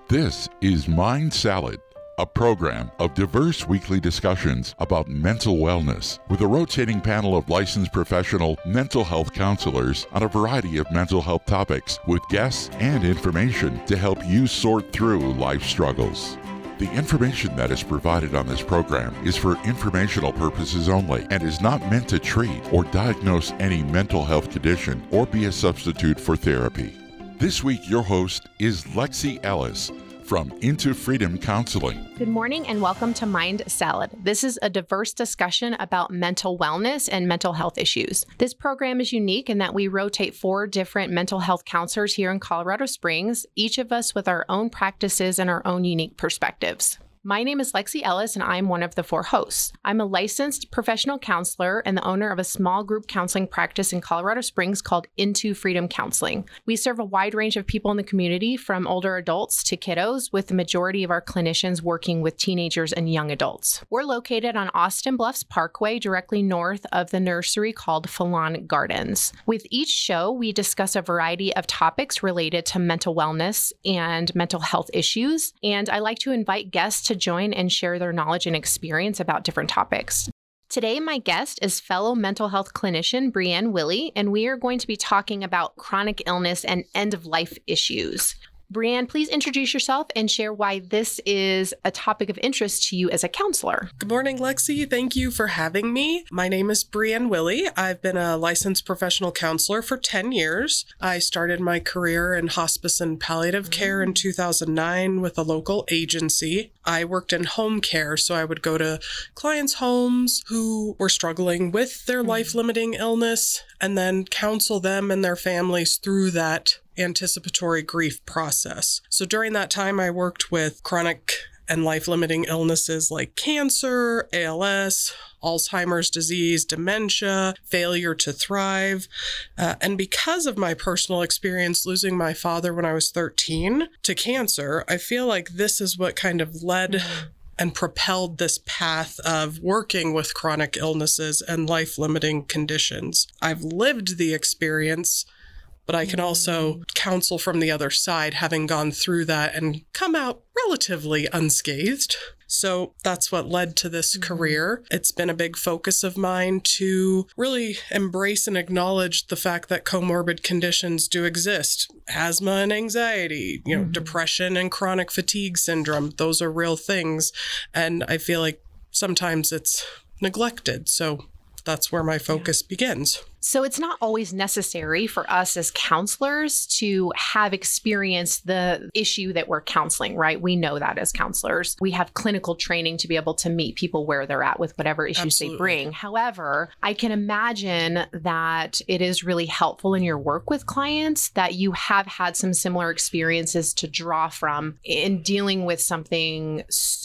This is Mind Salad, a program of diverse weekly discussions about mental wellness with a rotating panel of licensed professional mental health counselors on a variety of mental health topics with guests and information to help you sort through life struggles. The information that is provided on this program is for informational purposes only and is not meant to treat or diagnose any mental health condition or be a substitute for therapy. This week, your host is Lexi Ellis from Into Freedom Counseling. Good morning and welcome to Mind Salad. This is a diverse discussion about mental wellness and mental health issues. This program is unique in that we rotate 4 different mental health counselors here in Colorado Springs, each of us with our own practices and our own unique perspectives. My name is Lexi Ellis, and I'm one of the 4 hosts. I'm a licensed professional counselor and the owner of a small group counseling practice in Colorado Springs called Into Freedom Counseling. We serve a wide range of people in the community, from older adults to kiddos, with the majority of our clinicians working with teenagers and young adults. We're located on Austin Bluffs Parkway, directly north of the nursery called Falon Gardens. With each show, we discuss a variety of topics related to mental wellness and mental health issues, and I like to invite guests to join and share their knowledge and experience about different topics. Today, my guest is fellow mental health clinician Brianne Willey, and we are going to be talking about chronic illness and end-of-life issues. Brianne, please introduce yourself and share why this is a topic of interest to you as a counselor. Good morning, Lexi. Thank you for having me. My name is Brianne Willey. I've been a licensed professional counselor for 10 years. I started my career in hospice and palliative care in 2009 with a local agency. I worked in home care, so I would go to clients' homes who were struggling with their life-limiting illness and then counsel them and their families through that anticipatory grief process. So during that time, I worked with chronic and life-limiting illnesses like cancer, ALS, Alzheimer's disease, dementia, failure to thrive. And because of my personal experience losing my father when I was 13 to cancer, I feel like this is what kind of led and propelled this path of working with chronic illnesses and life-limiting conditions. I've lived the experience, but I can also counsel from the other side, having gone through that and come out relatively unscathed. So that's what led to this career. It's been a big focus of mine to really embrace and acknowledge the fact that comorbid conditions do exist. Asthma and anxiety, depression and chronic fatigue syndrome, those are real things. And I feel like sometimes it's neglected. So that's where my focus begins. So it's not always necessary for us as counselors to have experienced the issue that we're counseling, right? We know that as counselors. We have clinical training to be able to meet people where they're at with whatever issues they bring. However, I can imagine that it is really helpful in your work with clients that you have had some similar experiences to draw from in dealing with something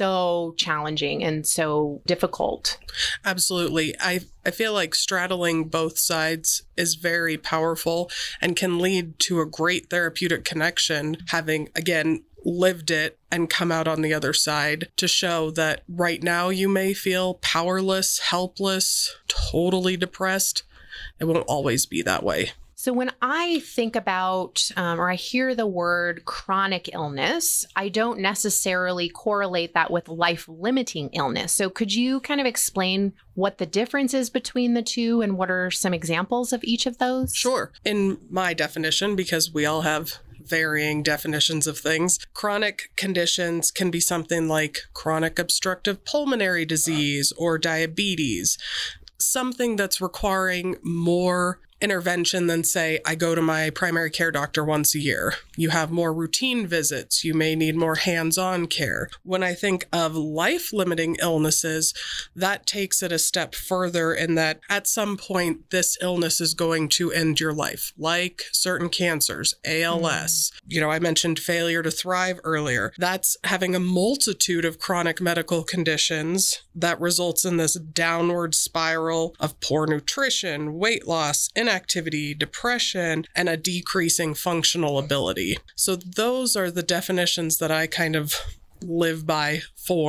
so challenging and so difficult. Absolutely. I feel like straddling both sides is very powerful and can lead to a great therapeutic connection, having, again, lived it and come out on the other side to show that right now you may feel powerless, helpless, totally depressed. It won't always be that way. So when I think about or I hear the word chronic illness, I don't necessarily correlate that with life-limiting illness. So could you kind of explain what the difference is between the two and what are some examples of each of those? Sure. In my definition, because we all have varying definitions of things, chronic conditions can be something like chronic obstructive pulmonary disease or diabetes, something that's requiring more intervention than, say, I go to my primary care doctor once a year. You have more routine visits. You may need more hands-on care. When I think of life-limiting illnesses, that takes it a step further in that at some point, this illness is going to end your life, like certain cancers, ALS. I mentioned failure to thrive earlier. That's having a multitude of chronic medical conditions that results in this downward spiral of poor nutrition, weight loss, inactivity, depression, and a decreasing functional ability. So those are the definitions that I kind of live by for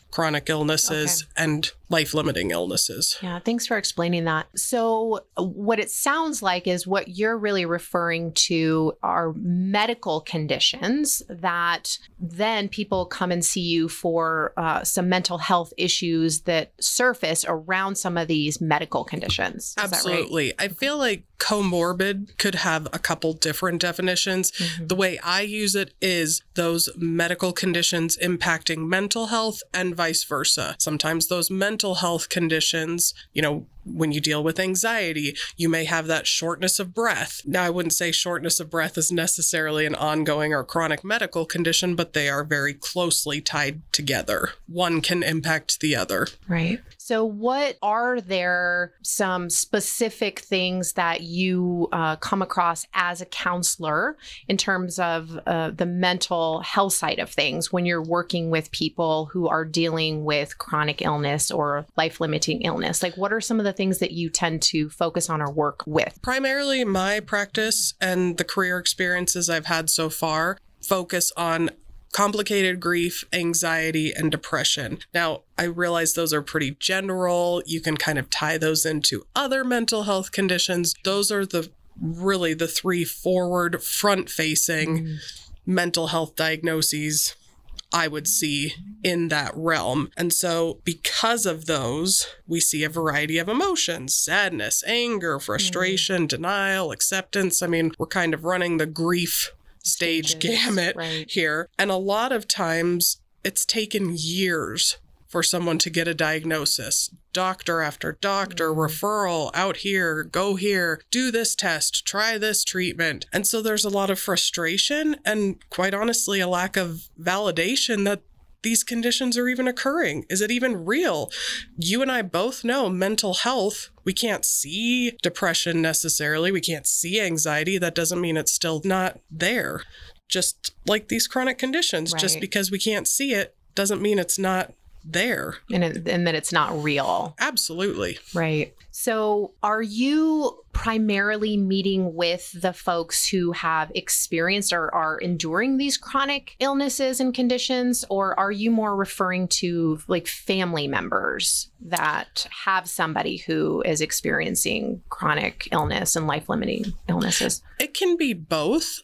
chronic illnesses and life-limiting illnesses. Yeah, thanks for explaining that. So what it sounds like is what you're really referring to are medical conditions that then people come and see you for some mental health issues that surface around some of these medical conditions. Is Absolutely. that right? I feel like comorbid could have a couple different definitions. The way I use it is those medical conditions impacting mental health and vice versa. Sometimes those mental health conditions, when you deal with anxiety, you may have that shortness of breath. Now, I wouldn't say shortness of breath is necessarily an ongoing or chronic medical condition, but they are very closely tied together. One can impact the other. Right. So what are there some specific things that you come across as a counselor in terms of the mental health side of things when you're working with people who are dealing with chronic illness or life-limiting illness? Like, what are some of the things that you tend to focus on or work with? Primarily, my practice and the career experiences I've had so far focus on complicated grief, anxiety, and depression. Now, I realize those are pretty general. You can kind of tie those into other mental health conditions. Those are really the three forward, front-facing mental health diagnoses I would see in that realm. And so because of those, we see a variety of emotions: sadness, anger, frustration, denial, acceptance. I mean, we're kind of running the grief stage gamut here. And a lot of times it's taken years for someone to get a diagnosis. Doctor after doctor, referral, out here, go here, do this test, try this treatment. And so there's a lot of frustration and, quite honestly, a lack of validation that these conditions are even occurring. Is it even real? You and I both know mental health. We can't see depression necessarily. We can't see anxiety. That doesn't mean it's still not there. Just like these chronic conditions, just because we can't see it doesn't mean it's not there. And that it's not real. Absolutely. Right. So are you primarily meeting with the folks who have experienced or are enduring these chronic illnesses and conditions, or are you more referring to like family members that have somebody who is experiencing chronic illness and life-limiting illnesses? It can be both.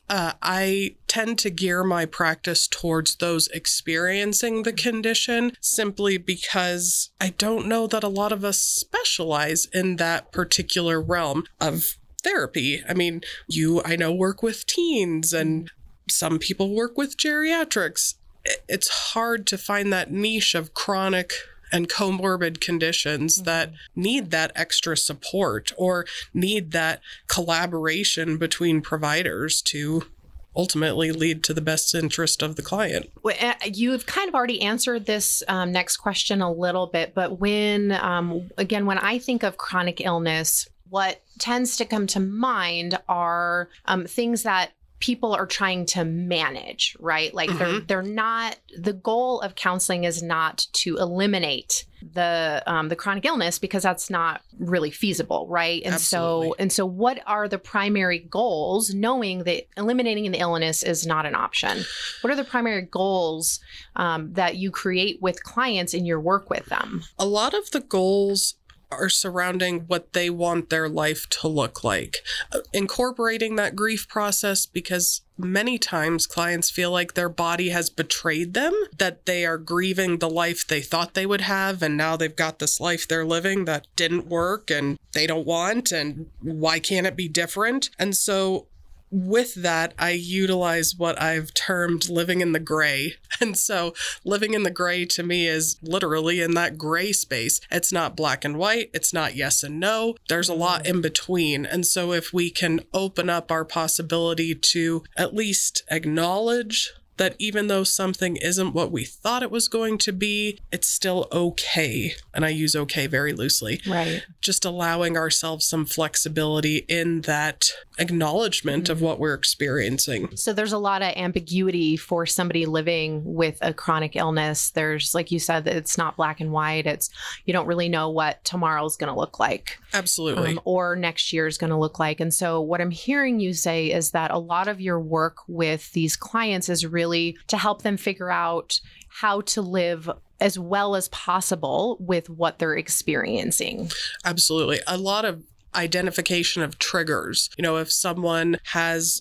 I tend to gear my practice towards those experiencing the condition simply because I don't know that a lot of us specialize in that particular realm of therapy. I mean, I know, work with teens and some people work with geriatrics. It's hard to find that niche of chronic and comorbid conditions that need that extra support or need that collaboration between providers to ultimately lead to the best interest of the client. You've kind of already answered this next question a little bit, but when I think of chronic illness, what tends to come to mind are things that people are trying to manage, right? Like they're not, the goal of counseling is not to eliminate the chronic illness, because that's not really feasible, right? And Absolutely. so what are the primary goals, knowing that eliminating the illness is not an option? What are the primary goals that you create with clients in your work with them? A lot of the goals are surrounding what they want their life to look like. Incorporating that grief process, because many times clients feel like their body has betrayed them, that they are grieving the life they thought they would have, and now they've got this life they're living that didn't work and they don't want, and why can't it be different? And so with that, I utilize what I've termed living in the gray. And so living in the gray to me is literally in that gray space. It's not black and white. It's not yes and no. There's a lot in between. And so if we can open up our possibility to at least acknowledge that even though something isn't what we thought it was going to be, it's still okay. And I use okay very loosely. Right. Just allowing ourselves some flexibility in that acknowledgement of what we're experiencing. So there's a lot of ambiguity for somebody living with a chronic illness. There's, like you said, that it's not black and white. It's, you don't really know what tomorrow's going to look like. Absolutely. Or next year's going to look like. And so what I'm hearing you say is that a lot of your work with these clients is really really to help them figure out how to live as well as possible with what they're experiencing. Absolutely. A lot of identification of triggers. If someone has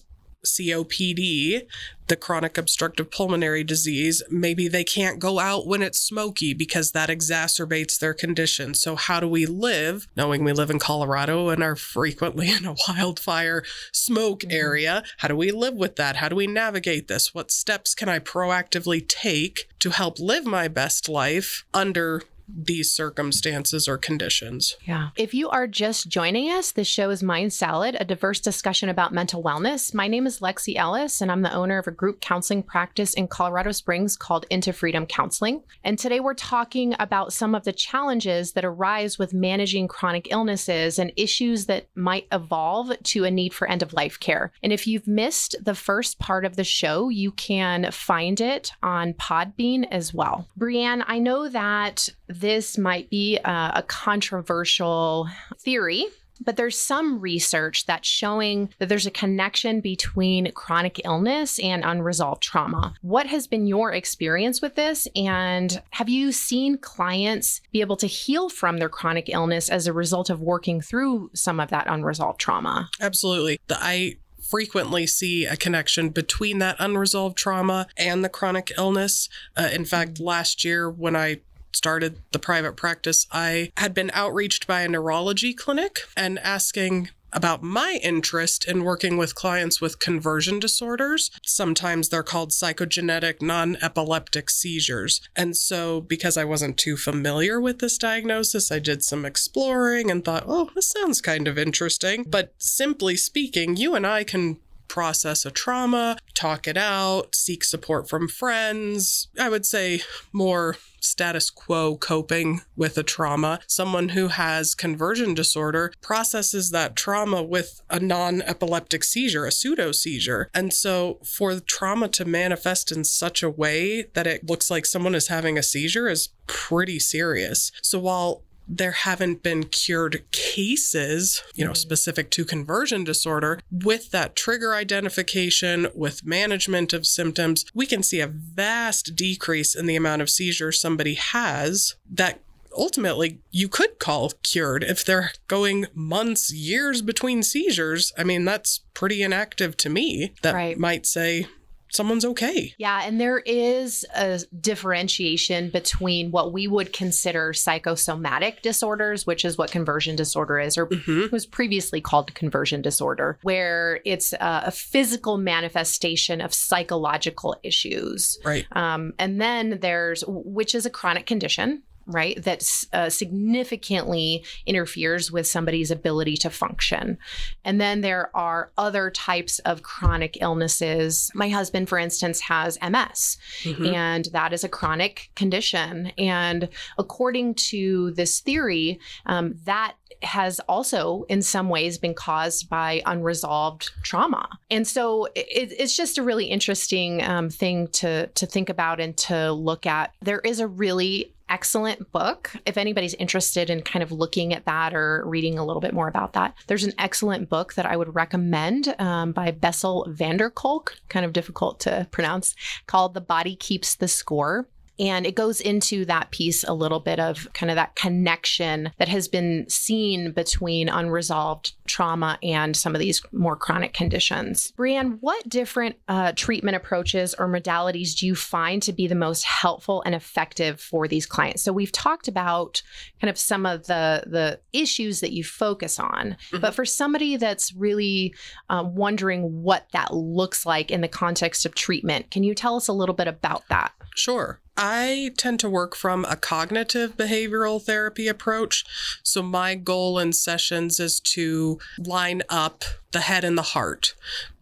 COPD, the chronic obstructive pulmonary disease, maybe they can't go out when it's smoky because that exacerbates their condition. So how do we live, knowing we live in Colorado and are frequently in a wildfire smoke area? How do we live with that? How do we navigate this? What steps can I proactively take to help live my best life under these circumstances or conditions? Yeah. If you are just joining us, this show is Mind Salad, a diverse discussion about mental wellness. My name is Lexi Ellis, and I'm the owner of a group counseling practice in Colorado Springs called Into Freedom Counseling. And today we're talking about some of the challenges that arise with managing chronic illnesses and issues that might evolve to a need for end-of-life care. And if you've missed the first part of the show, you can find it on Podbean as well. Brianne, I know that this might be a controversial theory, but there's some research that's showing that there's a connection between chronic illness and unresolved trauma. What has been your experience with this? And have you seen clients be able to heal from their chronic illness as a result of working through some of that unresolved trauma? Absolutely. I frequently see a connection between that unresolved trauma and the chronic illness. In fact, last year when I started the private practice, I had been outreached by a neurology clinic and asking about my interest in working with clients with conversion disorders. Sometimes they're called psychogenetic non-epileptic seizures. And so because I wasn't too familiar with this diagnosis, I did some exploring and thought, oh, this sounds kind of interesting. But simply speaking, you and I can process a trauma, talk it out, seek support from friends. I would say more status quo coping with a trauma. Someone who has conversion disorder processes that trauma with a non-epileptic seizure, a pseudo seizure. And so for the trauma to manifest in such a way that it looks like someone is having a seizure is pretty serious. So while there haven't been cured cases, specific to conversion disorder, with that trigger identification, with management of symptoms, we can see a vast decrease in the amount of seizures somebody has that ultimately you could call cured. If they're going months, years between seizures, I mean, that's pretty inactive to me. That might say someone's okay. Yeah, and there is a differentiation between what we would consider psychosomatic disorders, which is what conversion disorder is, or was previously called conversion disorder, where it's a physical manifestation of psychological issues. Right. And then which is a chronic condition, right, that significantly interferes with somebody's ability to function. And then there are other types of chronic illnesses. My husband, for instance, has MS, and that is a chronic condition. And according to this theory, that has also in some ways been caused by unresolved trauma. And so it's just a really interesting thing to think about and to look at. There is a really excellent book. If anybody's interested in kind of looking at that or reading a little bit more about that, there's an excellent book that I would recommend by Bessel van der Kolk, kind of difficult to pronounce, called The Body Keeps the Score. And it goes into that piece a little bit of kind of that connection that has been seen between unresolved trauma and some of these more chronic conditions. Brianne, what different treatment approaches or modalities do you find to be the most helpful and effective for these clients? So we've talked about kind of some of the issues that you focus on, but for somebody that's really wondering what that looks like in the context of treatment, can you tell us a little bit about that? Sure. I tend to work from a cognitive behavioral therapy approach. So my goal in sessions is to line up the head and the heart,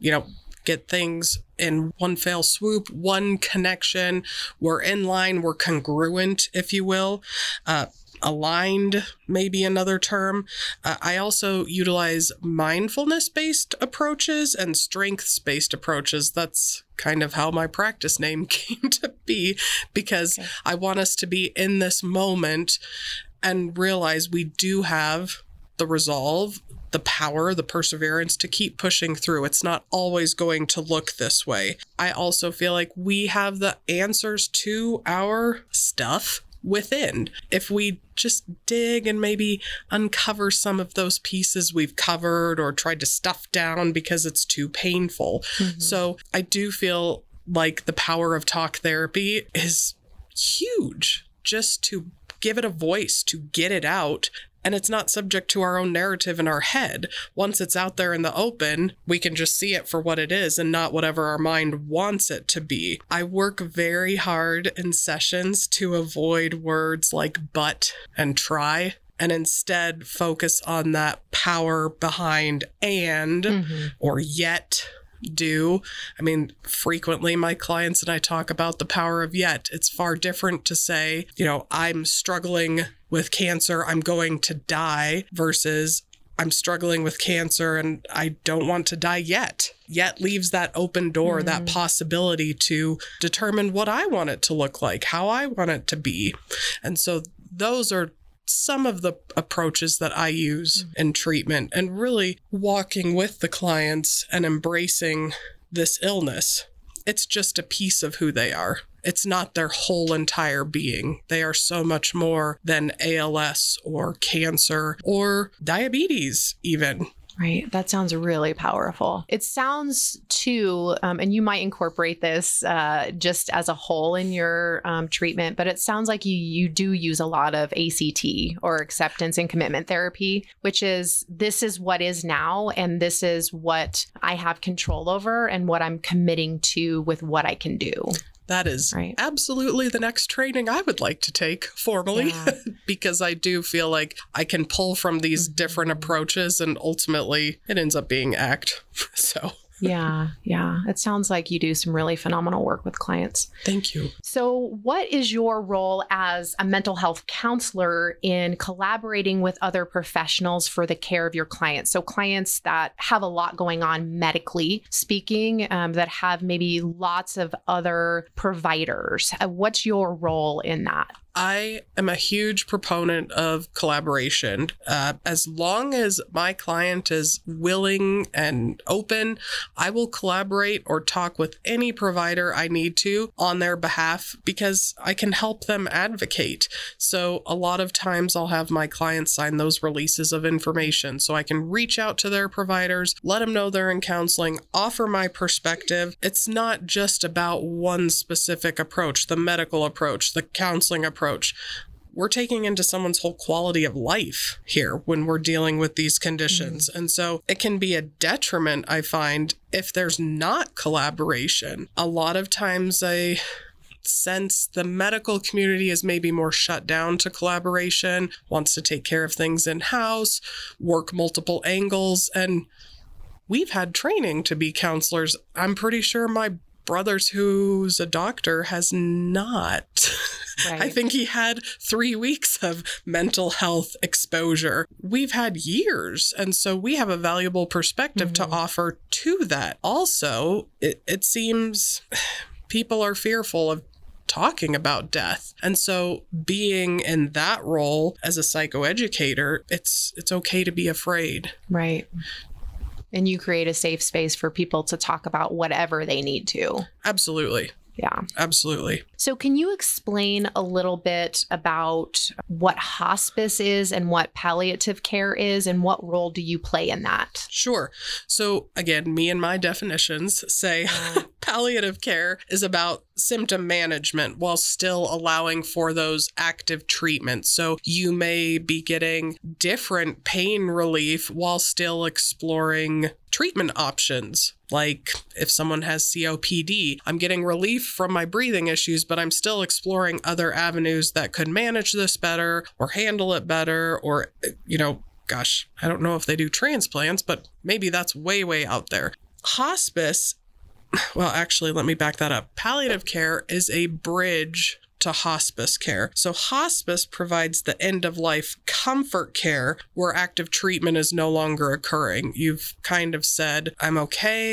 get things in one fell swoop, one connection. We're in line, we're congruent, if you will. Aligned, maybe another term. I also utilize mindfulness-based approaches and strengths-based approaches. That's kind of how my practice name came to be, because I want us to be in this moment and realize we do have the resolve the power, the perseverance to keep pushing through. It's not always going to look this way. I also feel like we have the answers to our stuff within. If we just dig and maybe uncover some of those pieces we've covered or tried to stuff down because it's too painful. So I do feel like the power of talk therapy is huge, just to give it a voice, to get it out. And it's not subject to our own narrative in our head. Once it's out there in the open, we can just see it for what it is and not whatever our mind wants it to be. I work very hard in sessions to avoid words like but and try, and instead focus on that power behind and or yet. Do. I mean, frequently my clients and I talk about the power of yet. It's far different to say, I'm struggling with cancer, I'm going to die, versus I'm struggling with cancer and I don't want to die yet. Yet leaves that open door, that possibility to determine what I want it to look like, how I want it to be. And so those are some of the approaches that I use in treatment, and really walking with the clients and embracing this illness. It's just a piece of who they are. It's not their whole entire being. They are so much more than ALS or cancer or diabetes even. Right. That sounds really powerful. It sounds too, and you might incorporate this just as a whole in your treatment, but it sounds like you do use a lot of ACT, or acceptance and commitment therapy, which is, this is what is now, and this is what I have control over and what I'm committing to with what I can do. That is absolutely the next training I would like to take formally, because I do feel like I can pull from these different approaches and ultimately it ends up being ACT. So. Yeah. It sounds like you do some really phenomenal work with clients. Thank you. So what is your role as a mental health counselor in collaborating with other professionals for the care of your clients? So clients that have a lot going on medically speaking, that have maybe lots of other providers. What's your role in that? I am a huge proponent of collaboration. As long as my client is willing and open, I will collaborate or talk with any provider I need to on their behalf, because I can help them advocate. So a lot of times I'll have my clients sign those releases of information so I can reach out to their providers, let them know they're in counseling, offer my perspective. It's not just about one specific approach, the medical approach, the counseling approach. We're taking into someone's whole quality of life here when we're dealing with these conditions. And so it can be a detriment, I find, if there's not collaboration. A lot of times I sense the medical community is maybe more shut down to collaboration, wants to take care of things in-house, work multiple angles. And we've had training to be counselors. I'm pretty sure my brother's, who's a doctor, has not. I think he had 3 weeks of mental health exposure. We've had years. And so we have a valuable perspective to offer to that. Also, it seems people are fearful of talking about death. And so being in that role as a psychoeducator, it's okay to be afraid. Right. And you create a safe space for people to talk about whatever they need to. Absolutely. Yeah. Absolutely. So can you explain a little bit about what hospice is and what palliative care is, and what role do you play in that? Sure. So again, me and my definitions say palliative care is about symptom management while still allowing for those active treatments. So you may be getting different pain relief while still exploring treatment options. Like if someone has COPD, I'm getting relief from my breathing issues, but I'm still exploring other avenues that could manage this better or handle it better, or, gosh, I don't know if they do transplants, but maybe that's way, way out there. Hospice, well, actually, let me back that up. Palliative care is a bridge to hospice care. So hospice provides the end-of-life comfort care where active treatment is no longer occurring. You've kind of said, I'm okay,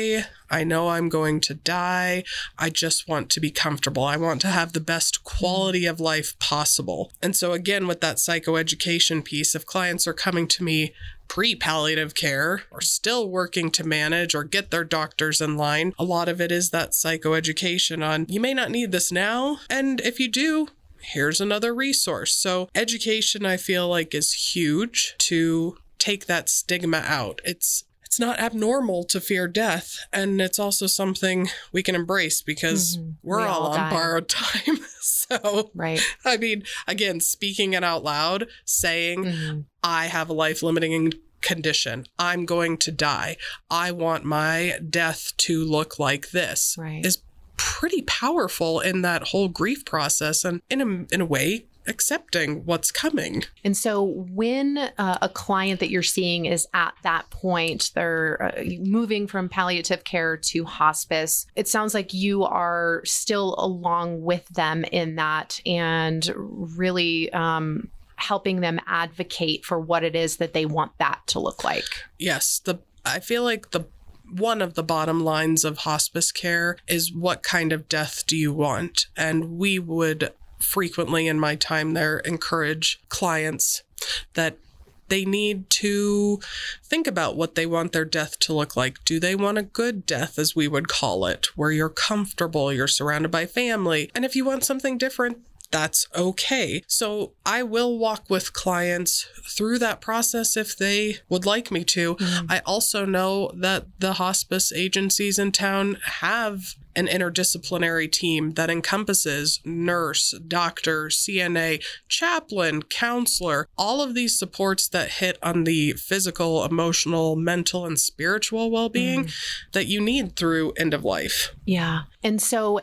I know I'm going to die. I just want to be comfortable. I want to have the best quality of life possible. And so again, with that psychoeducation piece, if clients are coming to me pre-palliative care or still working to manage or get their doctors in line, a lot of it is that psychoeducation on, you may not need this now, and if you do, here's another resource. So education, I feel like, is huge to take that stigma out. It's not abnormal to fear death, and it's also something we can embrace because we're all on borrowed time. So, right. I mean, again, speaking it out loud, saying, I have a life-limiting condition. I'm going to die. I want my death to look like this, is pretty powerful in that whole grief process, and in a way, accepting what's coming. And so when a client that you're seeing is at that point, they're moving from palliative care to hospice, it sounds like you are still along with them in that and really helping them advocate for what it is that they want that to look like. Yes. I feel like one of the bottom lines of hospice care is, what kind of death do you want? And we would frequently in my time there encourage clients that they need to think about what they want their death to look like. Do they want a good death, as we would call it, where you're comfortable, you're surrounded by family? And if you want something different, that's okay. So I will walk with clients through that process if they would like me to. I also know that the hospice agencies in town have an interdisciplinary team that encompasses nurse, doctor, CNA, chaplain, counselor, all of these supports that hit on the physical, emotional, mental, and spiritual well-being that you need through end of life. Yeah. And so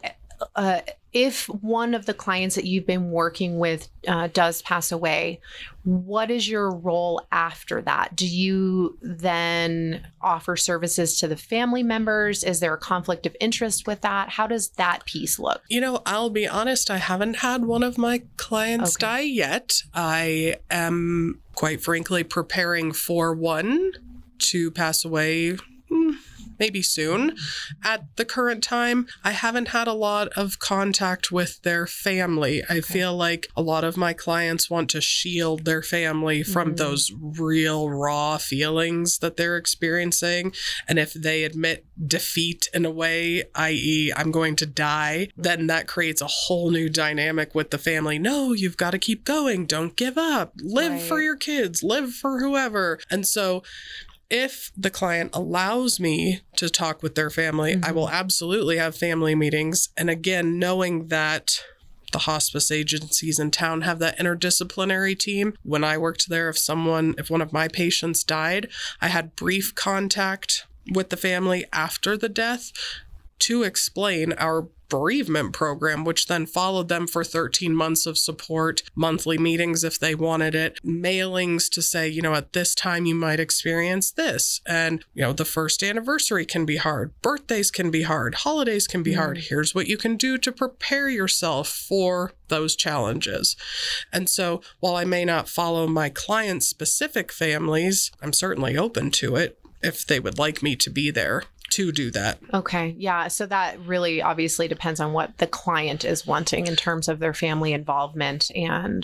if one of the clients that you've been working with does pass away, what is your role after that? Do you then offer services to the family members? Is there a conflict of interest with that? How does that piece look? You know, I'll be honest, I haven't had one of my clients die yet. I am, quite frankly, preparing for one to pass away maybe soon. At the current time, I haven't had a lot of contact with their family. I feel like a lot of my clients want to shield their family from those real raw feelings that they're experiencing. And if they admit defeat in a way, i.e., I'm going to die, then that creates a whole new dynamic with the family. No, you've got to keep going. Don't give up. Live for your kids. Live for whoever. And so if the client allows me to talk with their family, I will absolutely have family meetings. And again, knowing that the hospice agencies in town have that interdisciplinary team. When I worked there, if one of my patients died, I had brief contact with the family after the death to explain our bereavement program, which then followed them for 13 months of support, monthly meetings if they wanted it, mailings to say, at this time you might experience this. And, the first anniversary can be hard. Birthdays can be hard. Holidays can be hard. Here's what you can do to prepare yourself for those challenges. And so while I may not follow my clients' specific families, I'm certainly open to it if they would like me to be there to do that. Okay. Yeah. So that really obviously depends on what the client is wanting in terms of their family involvement and,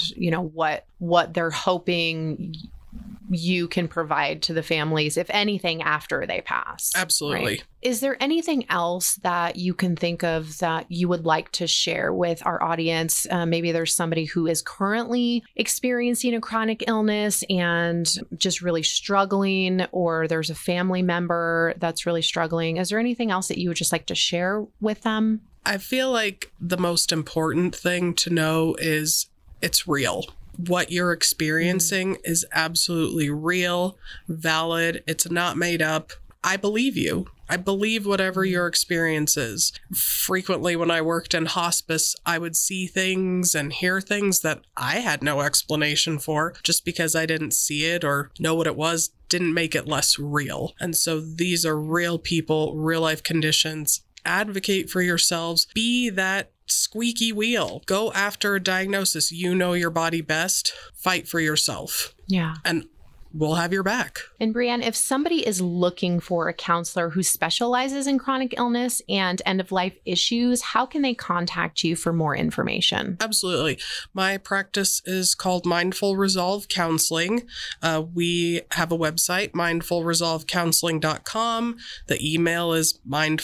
what they're hoping you can provide to the families, if anything, after they pass. Absolutely. Right? Is there anything else that you can think of that you would like to share with our audience? Maybe there's somebody who is currently experiencing a chronic illness and just really struggling, or there's a family member that's really struggling. Is there anything else that you would just like to share with them? I feel like the most important thing to know is it's real. What you're experiencing is absolutely real, valid. It's not made up. I believe you. I believe whatever your experience is. Frequently, when I worked in hospice, I would see things and hear things that I had no explanation for. Just because I didn't see it or know what it was didn't make it less real. And so these are real people, real life conditions. Advocate for yourselves. Be that squeaky wheel. Go after a diagnosis. You know your body best. Fight for yourself. Yeah. And we'll have your back. And Brianne, if somebody is looking for a counselor who specializes in chronic illness and end-of-life issues, how can they contact you for more information? Absolutely. My practice is called Mindful Resolve Counseling. We have a website, mindfulresolvecounseling.com. The email is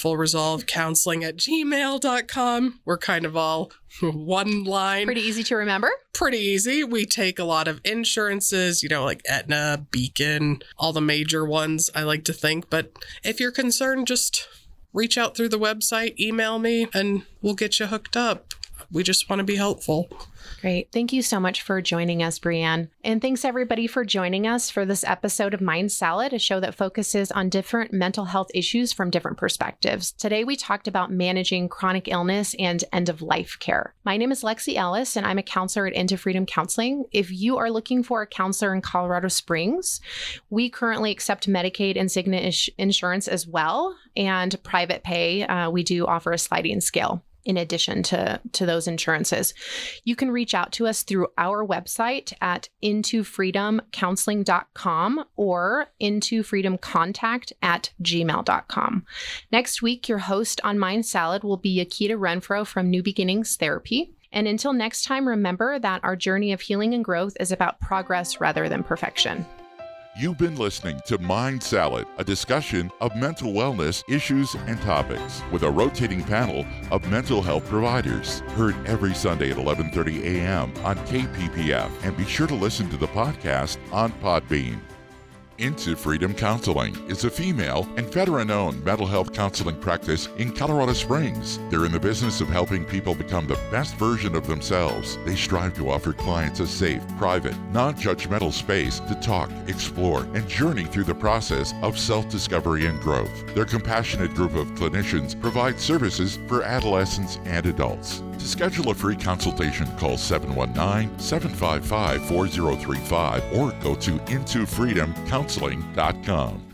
mindfulresolvecounseling@gmail.com. We're kind of all one line. Pretty easy to remember. Pretty easy. We take a lot of insurances, like Aetna, Beacon, all the major ones, I like to think. But if you're concerned, just reach out through the website, email me, and we'll get you hooked up. We just want to be helpful. Great. Thank you so much for joining us, Brianne. And thanks everybody for joining us for this episode of Mind Salad, a show that focuses on different mental health issues from different perspectives. Today, we talked about managing chronic illness and end-of-life care. My name is Lexi Ellis, and I'm a counselor at Into Freedom Counseling. If you are looking for a counselor in Colorado Springs, we currently accept Medicaid and Cigna insurance as well, and private pay. We do offer a sliding scale. In addition to those insurances, you can reach out to us through our website at intofreedomcounseling.com or intofreedomcontact@gmail.com. Next week, your host on Mind Salad will be Yakita Renfro from New Beginnings Therapy. And until next time, remember that our journey of healing and growth is about progress rather than perfection. You've been listening to Mind Salad, a discussion of mental wellness issues and topics with a rotating panel of mental health providers. Heard every Sunday at 11:30 a.m. on KPPF. And be sure to listen to the podcast on Podbean. Into Freedom Counseling is a female and veteran-owned mental health counseling practice in Colorado Springs. They're in the business of helping people become the best version of themselves. They strive to offer clients a safe, private, non-judgmental space to talk, explore, and journey through the process of self-discovery and growth. Their compassionate group of clinicians provide services for adolescents and adults. To schedule a free consultation, call 719-755-4035 or go to intofreedomcounseling.com.